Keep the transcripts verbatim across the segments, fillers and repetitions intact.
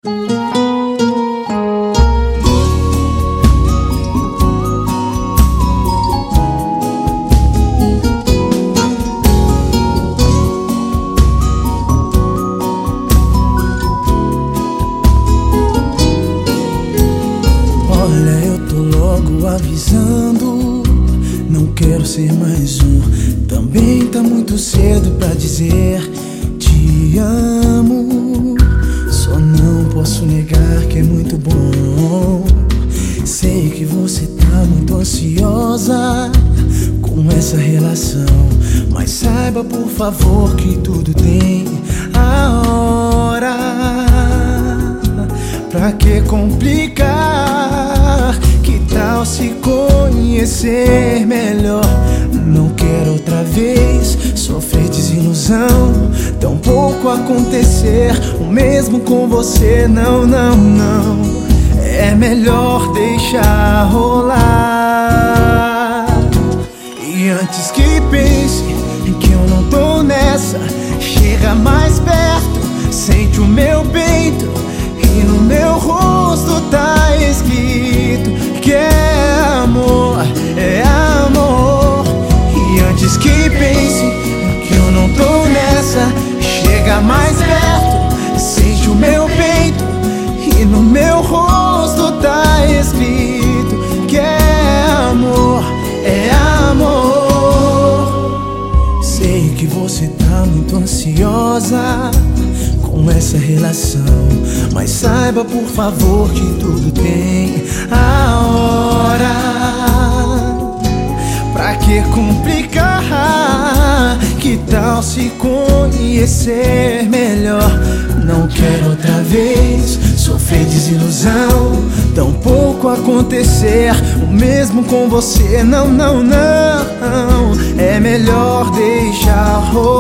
Olha, eu tô logo avisando, não quero ser mais um. Também tá muito cedo pra dizer te amo. Só não posso negar que é muito bom. Sei que você tá muito ansiosa com essa relação, mas saiba por favor que tudo tem a hora. Pra que complicar? Que tal se conhecer melhor? Não quero outra vez sofrer desilusão, tampouco acontecer o mesmo com você. Não, não, não. É melhor deixar rolar. E antes que pense que eu não tô nessa, chega mais perto, sente o meu peito, e no meu rosto tá escrito que é amor, é amor. E antes que pense que eu não tô nessa, chega mais perto, sente o meu peito, e no meu rosto tá escrito que é amor, é amor. Sei que você tá muito ansiosa com essa relação, mas saiba por favor que tudo tem a hora. Pra que complicar? Que tal se conhecer melhor? Não quero outra vez sofrer desilusão, tampouco acontecer o mesmo com você. Não, não, não. É melhor deixar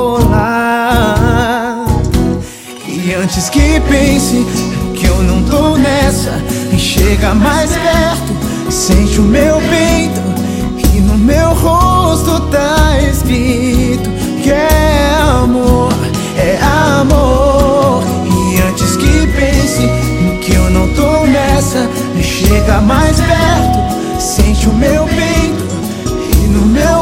rolar. E antes que pense que eu não tô nessa, chega mais perto, sente o meu peito, e no meu rosto tá escrito que é amor, é amor. E antes que pense que eu não tô nessa, chega mais perto, sente o meu peito, e no meu